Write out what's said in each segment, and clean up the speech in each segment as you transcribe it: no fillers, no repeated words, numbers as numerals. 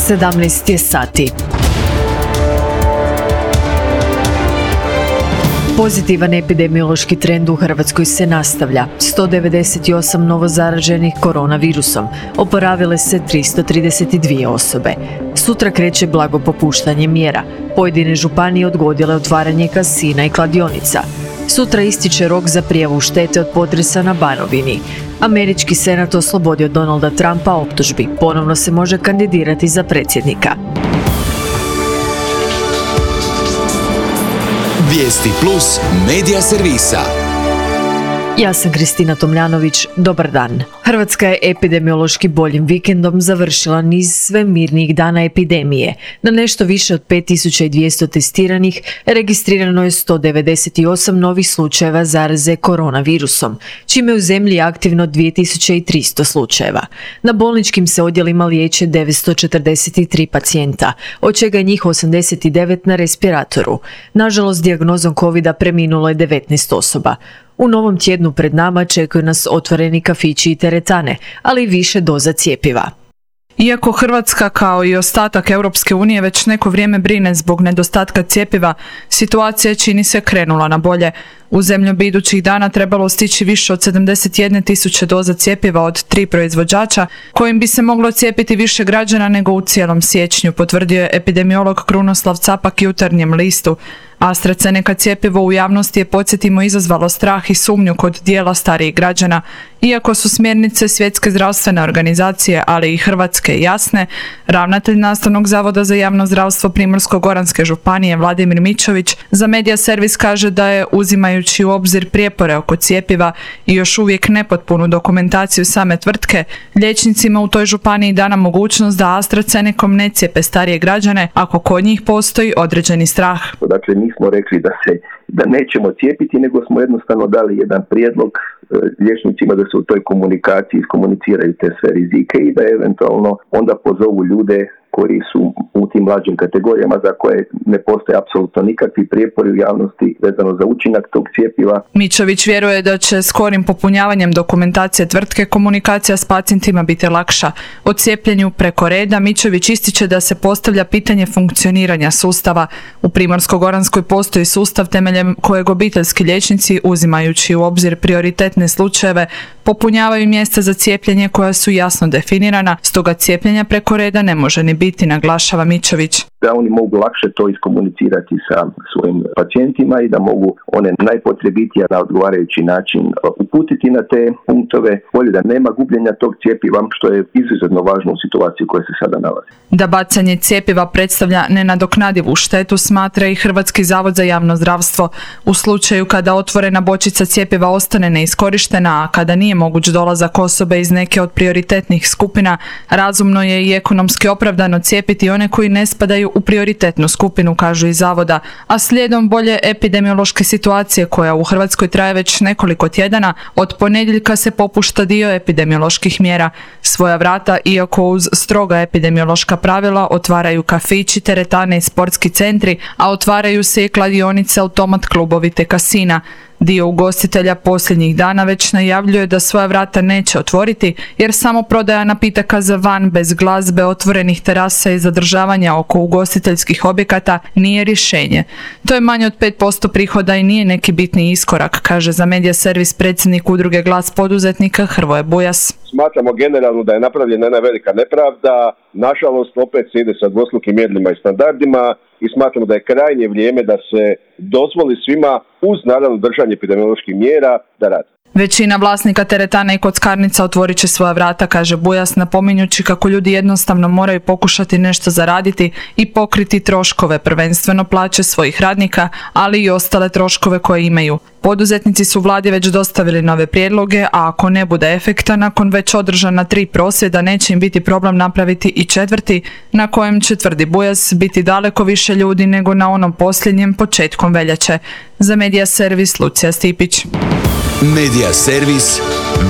17 je sati. Pozitivan epidemiološki trend u Hrvatskoj se nastavlja. 198 novozaraženih koronavirusom. Oporavile se 332 osobe. Sutra kreće blago popuštanje mjera. Pojedine županije odgodile otvaranje kasina i kladionica. Sutra ističe rok za prijavu štete od potresa na Banovini. Američki senat oslobodio Donalda Trumpa optužbi. Ponovno se može kandidirati za predsjednika. Vijesti plus medija servisa. Ja sam Kristina Tomljanović, dobar dan. Hrvatska je epidemiološki boljim vikendom završila niz sve mirnijih dana epidemije. Na nešto više od 5200 testiranih registrirano je 198 novih slučajeva zaraze koronavirusom, čime je u zemlji aktivno 2300 slučajeva. Na bolničkim se odjelima liječe 943 pacijenta, od čega je njih 89 na respiratoru. Nažalost, dijagnozom covida preminulo je 19 osoba. U novom tjednu pred nama čekaju nas otvoreni kafići i teretane, ali i više doza cjepiva. Iako Hrvatska kao i ostatak Europske unije već neko vrijeme brine zbog nedostatka cjepiva, situacija čini se krenula na bolje. U zemlju bi idućih dana trebalo stići više od 71.000 doza cjepiva od 3 proizvođača, kojim bi se moglo cijepiti više građana nego u cijelom siječnju, potvrdio je epidemiolog Krunoslav Capak Jutarnjem listu. AstraZeneca cjepivo u javnosti je, podsjetimo, izazvalo strah i sumnju kod dijela starijih građana. Iako su smjernice Svjetske zdravstvene organizacije, ali i Hrvatske jasne, ravnatelj Nastavnog zavoda za javno zdravstvo Primorsko-goranske županije Vladimir Mičović za Medija servis kaže da je, uzimajući u obzir prijepore oko cjepiva i još uvijek nepotpunu dokumentaciju same tvrtke, liječnicima u toj županiji dana mogućnost da AstraZenecom ne cijepe starije građane ako kod njih postoji određeni strah. Dakle, nismo rekli da nećemo cijepiti, nego smo jednostavno dali jedan prijedlog liječnicima da se u toj komunikaciji iskomuniciraju te sve rizike i da eventualno onda pozovu ljude koji su u tim mlađim kategorijama za koje ne postoje apsolutno nikakvi prijepori u javnosti vezano za učinak tog cjepiva. Mičović vjeruje da će skorim popunjavanjem dokumentacije tvrtke komunikacija s pacijentima biti lakša. O cijepljenju preko reda Mičović ističe da se postavlja pitanje funkcioniranja sustava. U Primorsko-goranskoj postoji sustav temeljem kojeg obiteljski liječnici, uzimajući u obzir prioritetne slučajeve, popunjavaju mjesta za cijepljenje koja su jasno definirana, stoga cijepljenja preko reda ne može ni biti, naglašava Mičović. Da oni mogu lakše to iskomunicirati sa svojim pacijentima i da mogu one najpotrebitije na odgovarajući način uputiti na te punktove. Bolje da nema gubljenja tog cjepiva, što je izuzetno važno u situaciji u kojoj se sada nalazi. Da bacanje cjepiva predstavlja nenadoknadivu štetu, smatra i Hrvatski zavod za javno zdravstvo. U slučaju kada otvorena bočica cjepiva ostane neiskorištena, a kada nije moguć dolazak osobe iz neke od prioritetnih skupina, razumno je i ekonomski opravdano cijepiti one koji ne spadaju u prioritetnu skupinu, kažu iz zavoda, a slijedom bolje epidemiološke situacije koja u Hrvatskoj traje već nekoliko tjedana, od ponedjeljka se popušta dio epidemioloških mjera. Svoja vrata, iako uz stroga epidemiološka pravila, otvaraju kafići, teretane i sportski centri, a otvaraju se i kladionice, automat klubovi te kasina. Dio ugostitelja posljednjih dana već najavljuje da svoja vrata neće otvoriti, jer samo prodaja napitaka za van bez glazbe, otvorenih terasa i zadržavanja oko ugostiteljskih objekata nije rješenje. To je manje od 5% prihoda i nije neki bitni iskorak, kaže za Medija servis predsjednik udruge Glas poduzetnika Hrvoje Bujas. Smatramo generalno da je napravljena jedna velika nepravda, nažalost opet se ide sa dvostrukim mjerilima i standardima i smatramo da je krajnje vrijeme da se dozvoli svima, uz naravno držanje epidemioloških mjera, da rade. Većina vlasnika teretana i kockarnica otvorit će svoja vrata, kaže Bujas, napominjući kako ljudi jednostavno moraju pokušati nešto zaraditi i pokriti troškove, prvenstveno plaće svojih radnika, ali i ostale troškove koje imaju. Poduzetnici su vladi već dostavili nove prijedloge, a ako ne bude efekta, nakon već održana 3 prosvjeda neće im biti problem napraviti i 4. na kojem će, tvrdi Bujas, biti daleko više ljudi nego na onom posljednjem početkom veljače. Za Medija servis Lucija Stipić. Medija servis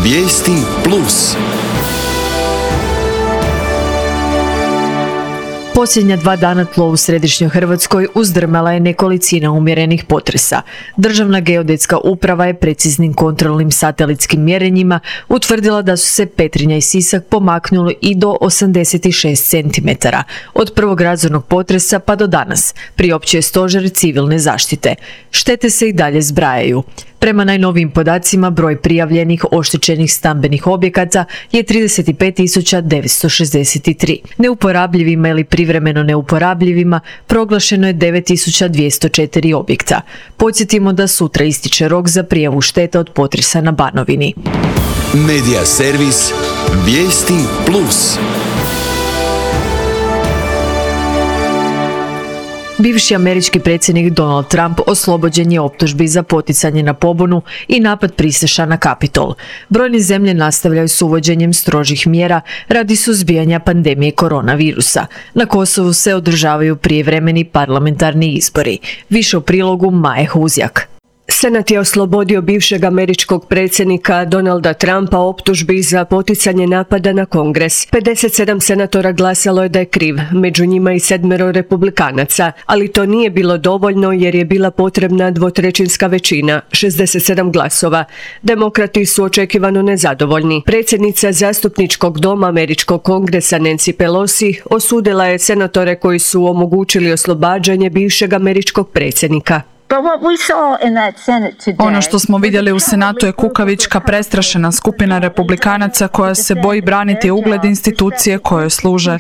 Vijesti plus. Posljednja 2 dana tlo u središnjoj Hrvatskoj uzdrmala je nekolicina umjerenih potresa. Državna geodetska uprava je preciznim kontrolnim satelitskim mjerenjima utvrdila da su se Petrinja i Sisak pomaknuli i do 86 cm od prvog razornog potresa pa do danas, priopćuje Stožer civilne zaštite. Štete se i dalje zbrajaju. Prema najnovijim podacima, broj prijavljenih oštećenih stambenih objekata je 35.963. Neuporabljivima ili privremeno neuporabljivima proglašeno je 9.204 objekta. Podsjetimo da sutra ističe rok za prijavu šteta od potresa na Banovini. Medija servis Vijesti Plus. Bivši američki predsjednik Donald Trump oslobođen je optužbi za poticanje na pobunu i napad pristaša na Kapitol. Brojne zemlje nastavljaju s uvođenjem strožih mjera radi suzbijanja pandemije koronavirusa. Na Kosovu se održavaju prijevremeni parlamentarni izbori. Više u prilogu Maje Huzjak. Senat je oslobodio bivšeg američkog predsjednika Donalda Trumpa optužbi za poticanje napada na Kongres. 57 senatora glasalo je da je kriv, među njima i 7 republikanaca, ali to nije bilo dovoljno jer je bila potrebna 2/3 većina, 67 glasova. Demokrati su očekivano nezadovoljni. Predsjednica zastupničkog doma američkog kongresa Nancy Pelosi osudila je senatore koji su omogućili oslobađanje bivšeg američkog predsjednika. Ono što smo vidjeli u Senatu je kukavička, prestrašena skupina republikanaca koja se boji braniti ugled institucije kojoj služe.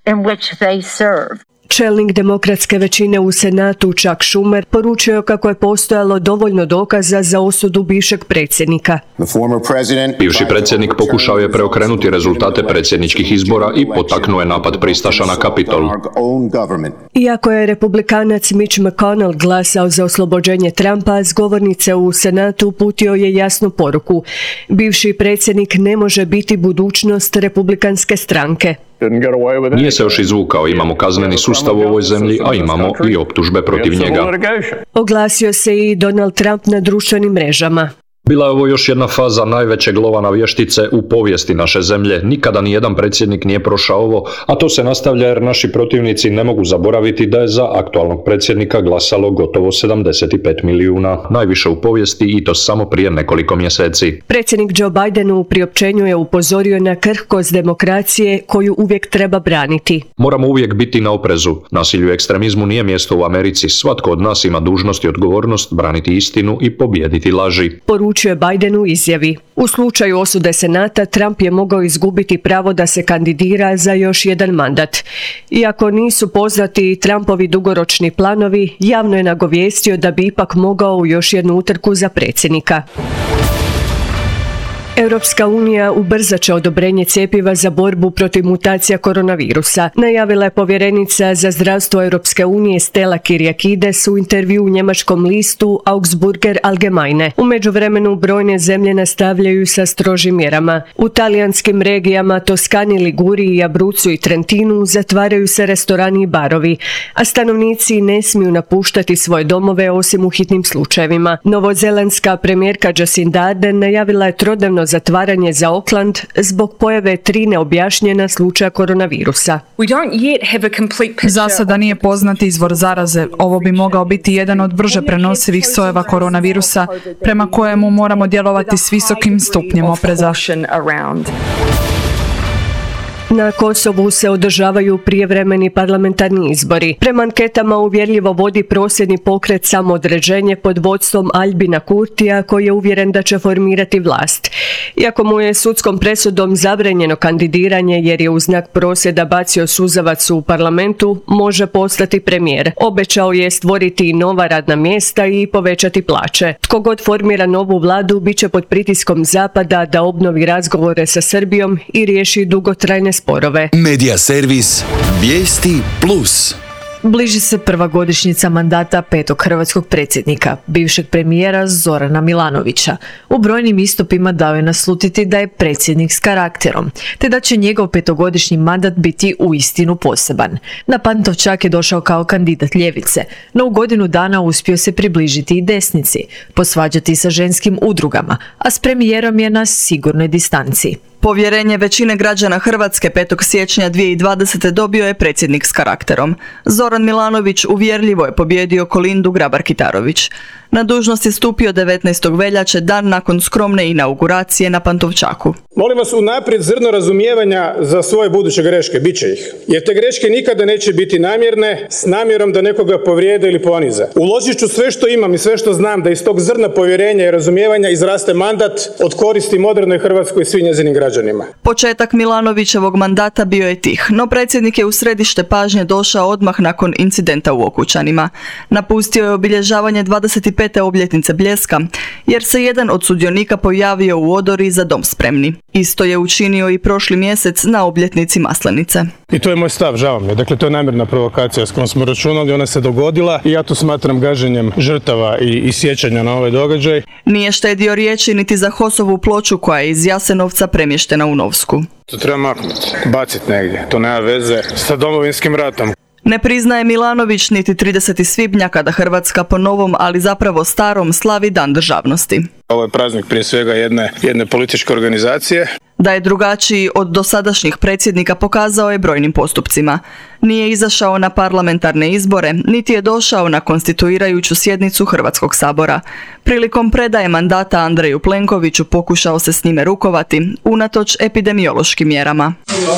Čelnik demokratske većine u Senatu Chuck Schumer poručio kako je postojalo dovoljno dokaza za osudu bivšeg predsjednika. Bivši predsjednik pokušao je preokrenuti rezultate predsjedničkih izbora i potaknuo je napad pristaša na Kapitol. Iako je republikanac Mitch McConnell glasao za oslobođenje Trumpa, s govornice u Senatu uputio je jasnu poruku. Bivši predsjednik ne može biti budućnost republikanske stranke. Nije se još izvukao, imamo kazneni sustav u ovoj zemlji, a imamo i optužbe protiv njega. Oglasio se i Donald Trump na društvenim mrežama. Bila je ovo još jedna faza najvećeg lova na vještice u povijesti naše zemlje. Nikada ni jedan predsjednik nije prošao ovo, a to se nastavlja jer naši protivnici ne mogu zaboraviti da je za aktualnog predsjednika glasalo gotovo 75 milijuna, najviše u povijesti i to samo prije nekoliko mjeseci. Predsjednik Joe Biden u priopćenju je upozorio na krhkost demokracije koju uvijek treba braniti. Moramo uvijek biti na oprezu. Nasilju i ekstremizmu nije mjesto u Americi. Svatko od nas ima dužnost i odgovornost braniti istinu i pobijediti laži. Poručio je Biden u izjavi. U slučaju osude Senata, Trump je mogao izgubiti pravo da se kandidira za još jedan mandat. Iako nisu poznati Trumpovi dugoročni planovi, javno je nagovijestio da bi ipak mogao u još jednu utrku za predsjednika. Europska unija ubrzat će odobrenje cjepiva za borbu protiv mutacija koronavirusa, najavila je povjerenica za zdravstvo Europske unije Stella Kyriakides u intervju u njemačkom listu Augsburger Allgemeine. U međuvremenu brojne zemlje nastavljaju sa strožim mjerama. U talijanskim regijama Toskani, Liguriji, Abruzzu i Trentinu zatvaraju se restorani i barovi, a stanovnici ne smiju napuštati svoje domove osim u hitnim slučajevima. Novozelandska premijerka Jacinda Ardern najavila je trodnevno zatvaranje za Auckland zbog pojave 3 neobjašnjena slučaja koronavirusa. Za sada nije poznat izvor zaraze. Ovo bi mogao biti jedan od brže prenosivih sojeva koronavirusa prema kojemu moramo djelovati s visokim stupnjem opreza. Na Kosovu se održavaju prijevremeni parlamentarni izbori. Prema anketama uvjerljivo vodi prosvjedni pokret Samoodređenje pod vodstvom Albina Kurtija, koji je uvjeren da će formirati vlast. Iako mu je sudskom presudom zabranjeno kandidiranje jer je u znak prosvjeda bacio suzavac u parlamentu, može postati premijer. Obećao je stvoriti nova radna mjesta i povećati plaće. Tko god formira novu vladu bit će pod pritiskom Zapada da obnovi razgovore sa Srbijom i riješi dugotrajne sporove. Medija servis Vijesti Plus. Bliži se prva godišnjica mandata 5. hrvatskog predsjednika, bivšeg premijera Zorana Milanovića. U brojnim istupima dao je naslutiti da je predsjednik s karakterom, te da će njegov 5-godišnji mandat biti uistinu poseban. Na Pantovčak je došao kao kandidat ljevice, no u godinu dana uspio se približiti i desnici, posvađati sa ženskim udrugama, a s premijerom je na sigurnoj distanci. Povjerenje većine građana Hrvatske 5. siječnja 2020. dobio je predsjednik s karakterom. Zoran Milanović uvjerljivo je pobijedio Kolindu Grabar-Kitarović. Na dužnost je stupio 19. veljače, dan nakon skromne inauguracije na Pantovčaku. Molim vas unaprijed zrno razumijevanja za svoje buduće greške, bit će ih. Jer te greške nikada neće biti namjerne, s namjerom da nekoga povrijede ili ponize. Uložit ću sve što imam i sve što znam da iz tog zrna povjerenja i razumijevanja izraste mandat od koristi modernoj Hrvatskoj i svim njezinim građanima. Početak Milanovićevog mandata bio je tih, no predsjednik je u središte pažnje došao odmah nakon incidenta u Okučanima. Napustio je obilježavanje 25. obljetnice Bljeska, jer se jedan od sudionika pojavio u odori za dom spremni. Isto je učinio i prošli mjesec na obljetnici Maslenice. I to je moj stav, žao mi je. Dakle, to je namjerna provokacija s kojom smo računali, ona se dogodila i ja to smatram gaženjem žrtava i sjećanja na ovaj događaj. Nije štedio riječi niti za HOS-ovu ploču koja je iz Jasenovca premještena u Novsku. To treba maknuti, baciti negdje. To nema veze sa Domovinskim ratom. Ne priznaje Milanović niti 30. svibnja kada Hrvatska po novom, ali zapravo starom, slavi Dan državnosti. Ovo je praznik prije svega jedne političke organizacije. Da je drugačiji od dosadašnjih predsjednika pokazao je brojnim postupcima. Nije izašao na parlamentarne izbore, niti je došao na konstituirajuću sjednicu Hrvatskog sabora. Prilikom predaje mandata Andreju Plenkoviću pokušao se s njime rukovati, unatoč epidemiološkim mjerama.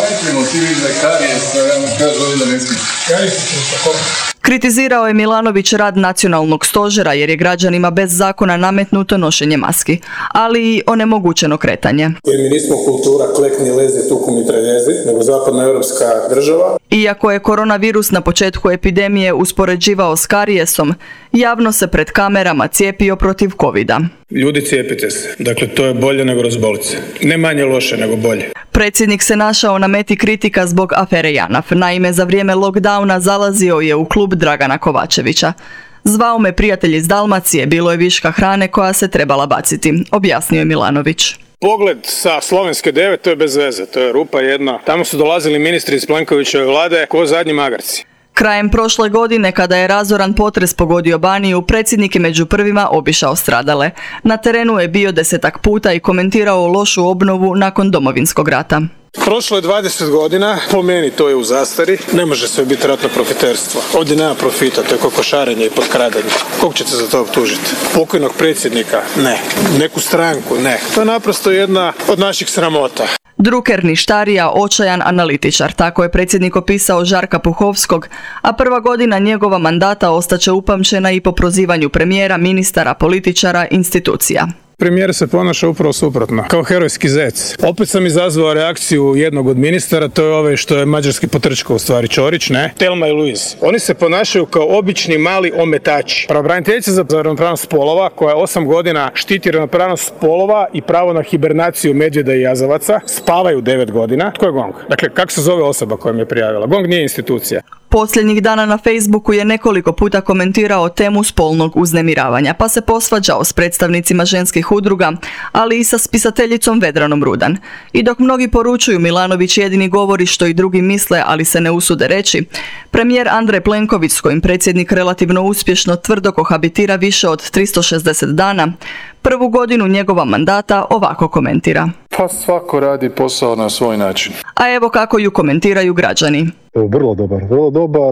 Kritizirao je Milanović rad nacionalnog stožera jer je građanima bez zakona nametnuto nošenje maski, ali i onemogućeno kretanje. Jer mi nismo kultura klekni, lezi, tuku, mitraljezi, nego zapadnoevropska država. Iako je koronavirus na početku epidemije uspoređivao s karijesom, javno se pred kamerama cijepio protiv covida. Ljudi, cijepite se. Dakle, to je bolje nego razbolit se. Ne manje loše, nego bolje. Predsjednik se našao na meti kritika zbog afere JANAF. Naime, za vrijeme lockdowna zalazio je u klub Dragana Kovačevića. Zvao me prijatelj iz Dalmacije, bilo je viška hrane koja se trebala baciti, objasnio je Milanović. Pogled sa Slovenske 9, to je bez veze, to je rupa jedna. Tamo su dolazili ministri iz Plenkovićeve vlade ko zadnji magarci. Krajem prošle godine, kada je razoran potres pogodio Baniju, predsjednik je među prvima obišao stradale. Na terenu je bio 10-ak puta i komentirao lošu obnovu nakon Domovinskog rata. Prošlo je 20 godina, po meni to je u zastari, ne može sve biti ratno profiterstvo. Ovdje nema profita, to je kokošarenje i potkradanje. Kog ćete za to optužiti? Pokojnog predsjednika? Ne. Neku stranku? Ne. To je naprosto jedna od naših sramota. Druker ništarija, očajan analitičar, tako je predsjednik opisao Žarka Puhovskog, a prva godina njegova mandata ostaće upamćena i po prozivanju premijera, ministara, političara, institucija. Premijer se ponaša upravo suprotno, kao herojski zec. Opet sam izazvao reakciju jednog od ministara, to je ovaj što je mađarski potrčko, u stvari Ćorić, ne? Telma i Luiz. Oni se ponašaju kao obični mali ometači. Pravobraniteljica za ravnopravnost spolova, koja 8 godina štiti ravnopravnost spolova i pravo na hibernaciju medvjeda i jazavaca, spavaju 9 godina. Tko je GONG? Dakle, kako se zove osoba koja mi je prijavila? GONG nije institucija. Posljednjih dana na Facebooku je nekoliko puta komentirao temu spolnog uznemiravanja, pa se posvađao s predstavnicima ženskih udruga, ali i sa spisateljicom Vedranom Rudan. I dok mnogi poručuju Milanović jedini govori što i drugi misle, ali se ne usude reći, premijer Andrej Plenković, s kojim predsjednik relativno uspješno tvrdo kohabitira više od 360 dana, prvu godinu njegova mandata ovako komentira. Pa svako radi posao na svoj način. A evo kako ju komentiraju građani. Vrlo dobar.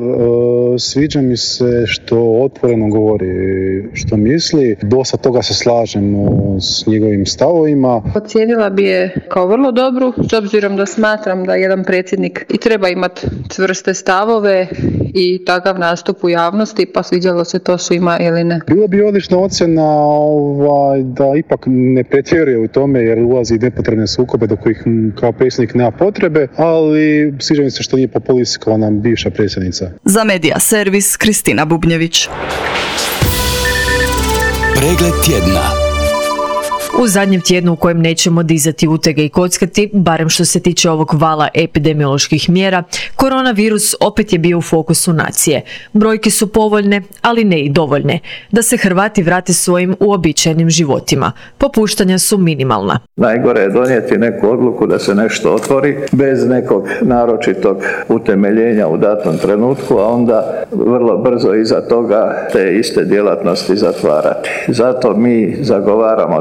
Sviđa mi se što otvoreno govori što misli. Dosta toga se slažem s njegovim stavovima. Ocijenila bi je kao vrlo dobru, s obzirom da smatram da jedan predsjednik i treba imati čvrste stavove i takav nastup u javnosti, pa sviđalo se to svima ili ne. Bilo bi odlična ocjena da ipak ne pretjeruje u tome jer ulazi nepotrebne sukobe do kojih kao predsjednik nema potrebe, ali sviđa mi se što nije populist kao nam bivša predsjednica. Za Medija servis Kristina Bubnjević. Pregled tjedna. U zadnjem tjednu u kojem nećemo dizati utege i kockati, barem što se tiče ovog vala epidemioloških mjera, koronavirus opet je bio u fokusu nacije. Brojke su povoljne, ali ne i dovoljne, da se Hrvati vrate svojim uobičajenim životima. Popuštanja su minimalna. Najgore je donijeti neku odluku da se nešto otvori bez nekog naročitog utemeljenja u datom trenutku, a onda vrlo brzo iza toga te iste djelatnosti zatvarati. Zato mi zagovaramo taj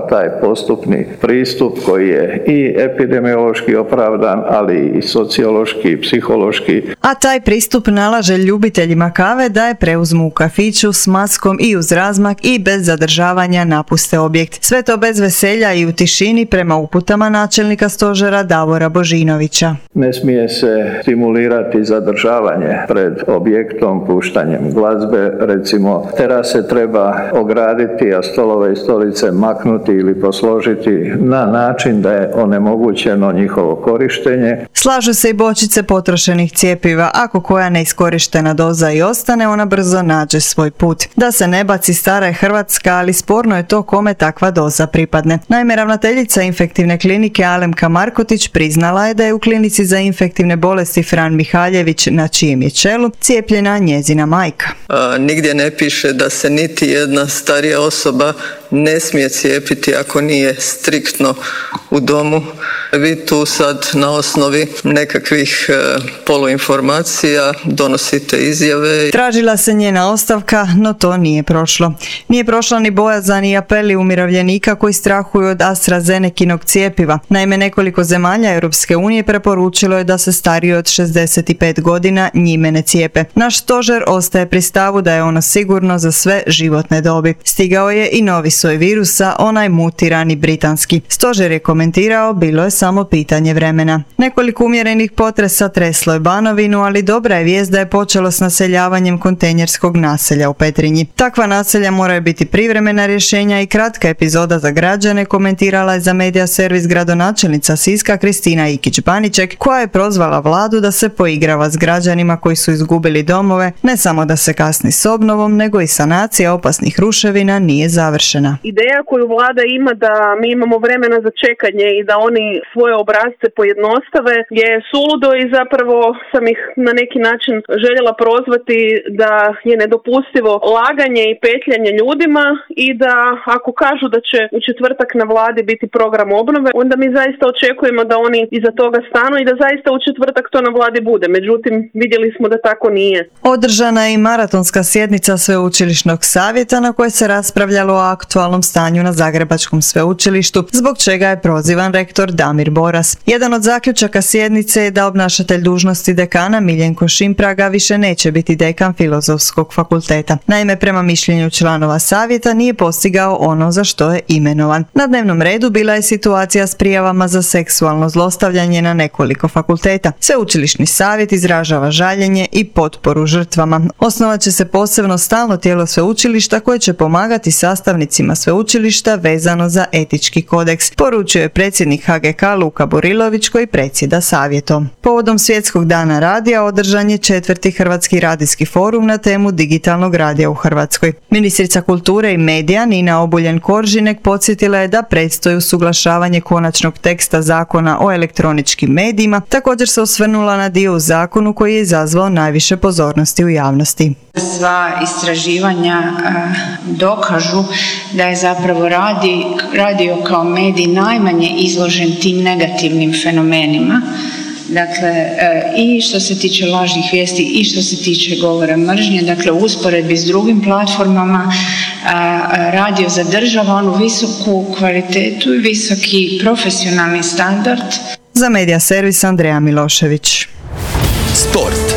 postupni pristup koji je i epidemiološki opravdan, ali i sociološki i psihološki. A taj pristup nalaže ljubiteljima kave da je preuzmu u kafiću s maskom i uz razmak i bez zadržavanja napuste objekt. Sve to bez veselja i u tišini prema uputama načelnika stožera Davora Božinovića. Ne smije se stimulirati zadržavanje pred objektom puštanjem glazbe. Recimo, terase treba ograditi, a stolove i stolice maknuti ili posložiti na način da je onemogućeno njihovo korištenje. Slažu se i bočice potrošenih cjepiva. Ako koja neiskorištena doza i ostane, ona brzo nađe svoj put. Da se ne baci stara je Hrvatska, ali sporno je to kome takva doza pripadne. Naime, ravnateljica infektivne klinike Alemka Markotić priznala je da je u klinici za infektivne bolesti Fran Mihaljević, na čijem je čelu, cijepljena njezina majka. Nigdje ne piše da se niti jedna starija osoba ne smije cijepiti ako nije striktno u domu. Vi tu sad na osnovi nekakvih poluinformacija donosite izjave. Tražila se njena ostavka, no to nije prošlo. Nije prošla ni bojazan i apeli umirovljenika koji strahuju od AstraZenekinog cijepiva. Naime, nekoliko zemalja Europske unije preporučilo je da se stariji od 65 godina njime ne cijepe. Naš stožer ostaje pri stavu da je ono sigurno za sve životne dobi. Stigao je i novi soj virusa, onaj mutirani britanski. Stožer je komentirao, bilo je samo pitanje vremena. Nekoliko umjerenih potresa treslo je Banovinu, ali dobra je vijest da je počelo s naseljavanjem kontejnerskog naselja u Petrinji. Takva naselja moraju biti privremena rješenja i kratka epizoda za građane, komentirala je za Medija servis gradonačelnica Siska Kristina Ikić-Baniček, koja je prozvala vladu da se poigrava s građanima koji su izgubili domove, ne samo da se kasni s obnovom, nego i sanacija opasnih ruševina nije završena. Ideja koju vlada ima da mi imamo vremena za čekanje i da oni svoje obrasce pojednostave je suludo i zapravo sam ih na neki način željela prozvati da je nedopustivo laganje i petljanje ljudima i da ako kažu da će u četvrtak na vladi biti program obnove, onda mi zaista očekujemo da oni iza toga stanu i da zaista u četvrtak to na vladi bude. Međutim, vidjeli smo da tako nije. Održana je i maratonska sjednica Sveučilišnog savjeta na kojoj se raspravljalo o aktualnom stanju na Zagrebačkom sveučilištu, zbog čega je prozivan rektor Damir Boras. Jedan od zaključaka sjednice je da obnašatelj dužnosti dekana Miljenko Šimpraga više neće biti dekan Filozofskog fakulteta. Naime, prema mišljenju članova savjeta nije postigao ono za što je imenovan. Na dnevnom redu bila je situacija s prijavama za seksualno zlostavljanje na nekoliko fakulteta. Sveučilišni savjet izražava žaljenje i potporu žrtvama. Osnovat će se posebno stalno tijelo sveučilišta koje će pomagati sastavnicima sveučilišta vezano za etički kodeks, poručio je predsjednik HGK Luka Burilović koji predsjeda savjetom. Povodom Svjetskog dana radija održan je 4. Hrvatski radijski forum na temu digitalnog radija u Hrvatskoj. Ministrica kulture i medija Nina Obuljen-Koržinek podsjetila je da predstoji usuglašavanje konačnog teksta zakona o elektroničkim medijima, također se osvrnula na dio u zakonu koji je izazvao najviše pozornosti u javnosti. Sva istraživanja dokažu da je zapravo radio kao medij najmanje izložen tim negativnim fenomenima. Dakle, i što se tiče lažnih vijesti i što se tiče govora mržnje, dakle u usporedbi s drugim platformama radio zadržava onu visoku kvalitetu i visoki profesionalni standard. Za Medija servis Andreja Milošević. Sport.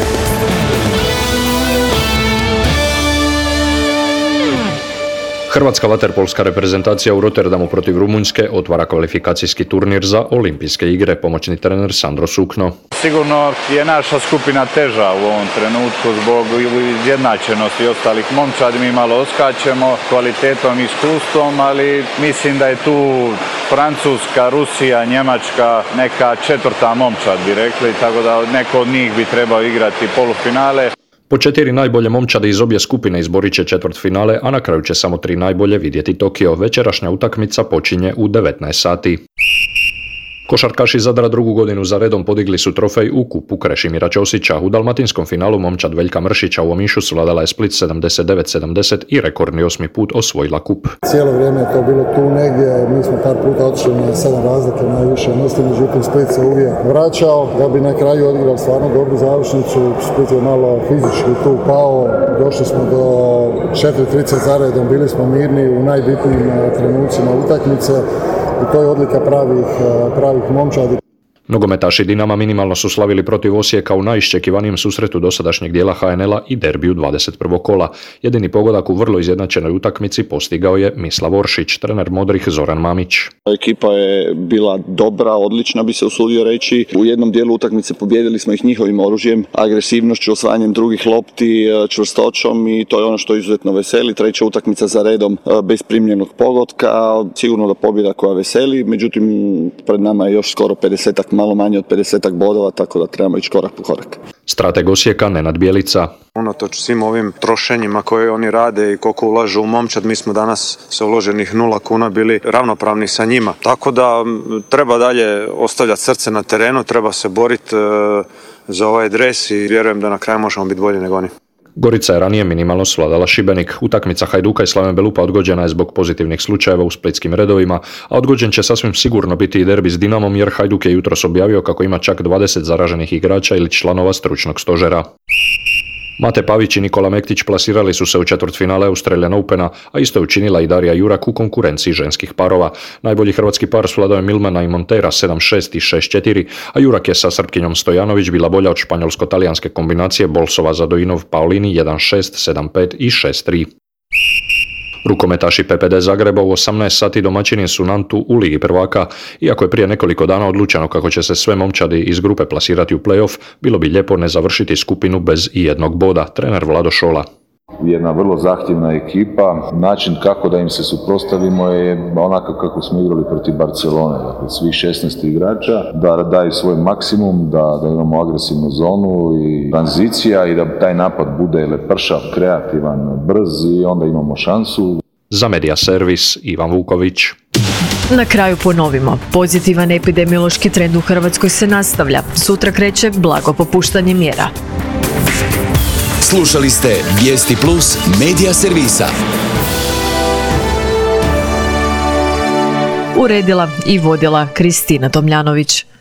Hrvatska vaterpolska reprezentacija u Rotterdamu protiv Rumunjske otvara kvalifikacijski turnir za olimpijske igre, pomoćni trener Sandro Sukno. Sigurno je naša skupina teža u ovom trenutku zbog izjednačenosti ostalih momčadi. Mi malo oskačemo kvalitetom i iskustvom, ali mislim da je tu Francuska, Rusija, Njemačka neka četvrta momčad bi rekli, tako da neko od njih bi trebao igrati polufinale. Po 4 najbolje momčade iz obje skupine izborit će četvrtfinale, a na kraju će samo 3 najbolje vidjeti Tokio. Večerašnja utakmica počinje u 19 sati. Košarkaši Zadra drugu godinu za redom podigli su trofej u kupu Krešimira Ćosića. U dalmatinskom finalu momčad Veljka Mršića u Omišu svladala je Split 79-70 i rekordni 8. put osvojila kup. Cijelo vrijeme je to bilo tu negdje, mi smo par puta otišli na 7 razlike najviše mjesto, međutim Split se uvijek vraćao da bi na kraju odigrao stvarno dobru završnicu. Split je malo fizički tu pao, došli smo do 4:30 za redom, bili smo mirni u najbitnijim trenucima utakmice. I to je odlika pravih momčadi. Nogometaši Dinama minimalno su slavili protiv Osijeka u najiščekivanijem susretu dosadašnjeg dijela HNL-a i derbiju 21. kola. Jedini pogodak u vrlo izjednačenoj utakmici postigao je Mislav Oršić, trener modrih Zoran Mamić. Ekipa je bila dobra, odlična bi se usudio reći. U jednom dijelu utakmice pobijedili smo ih njihovim oružjem, agresivnošću, osvajanjem drugih lopti, čvrstoćom i to je ono što izuzetno veseli. Treća utakmica za redom bez primljenog pogotka, sigurno da pobjeda koja veseli, međutim pred nama je još skoro 50-ak, malo manje od 50-ak bodova, tako da trebamo ići korak po korak. Strateg Osijeka Nenad Bjelica. Unatoč svim ovim trošenjima koje oni rade i koliko ulažu u momčad, mi smo danas sa uloženih 0 kuna bili ravnopravni sa njima. Tako da treba dalje ostavljati srce na terenu, treba se boriti za ovaj dres i vjerujem da na kraju možemo biti bolji nego oni. Gorica je ranije minimalno svladala Šibenik. Utakmica Hajduka i Slaven Belupa odgođena je zbog pozitivnih slučajeva u splitskim redovima, a odgođen će sasvim sigurno biti i derbi s Dinamom jer Hajduk je jutros objavio kako ima čak 20 zaraženih igrača ili članova stručnog stožera. Mate Pavić i Nikola Mektić plasirali su se u četvrtfinale Australian Opena, a isto je učinila i Darija Jurak u konkurenciji ženskih parova. Najbolji hrvatski par svladao je Milmana i Montera 7-6 i 6-4, a Jurak je sa Srpkinjom Stojanović bila bolja od španjolsko-talijanske kombinacije Bolsova Zadojinov Paulini 1-6, 7-5 i 6-3. Rukometaši PPD Zagreba u 18 sati domaćini su Nantu u Ligi prvaka. Iako je prije nekoliko dana odlučeno kako će se sve momčadi iz grupe plasirati u play-off, bilo bi lijepo ne završiti skupinu bez i jednog boda, trener Vlado Šola. Jedna vrlo zahtjevna ekipa, način kako da im se suprotstavimo je onako kako smo igrali protiv Barcelone, dakle svih 16 igrača, da daju svoj maksimum, da imamo agresivnu zonu i tranzicija i da taj napad bude lepršav, kreativan, brz i onda imamo šansu. Za Media Servis Ivan Vuković. Na kraju ponovimo, pozitivan epidemiološki trend u Hrvatskoj se nastavlja. Sutra kreće blago popuštanje mjera. Slušali ste Vijesti Plus Media Servisa. Uredila i vodila Kristina Tomljanović.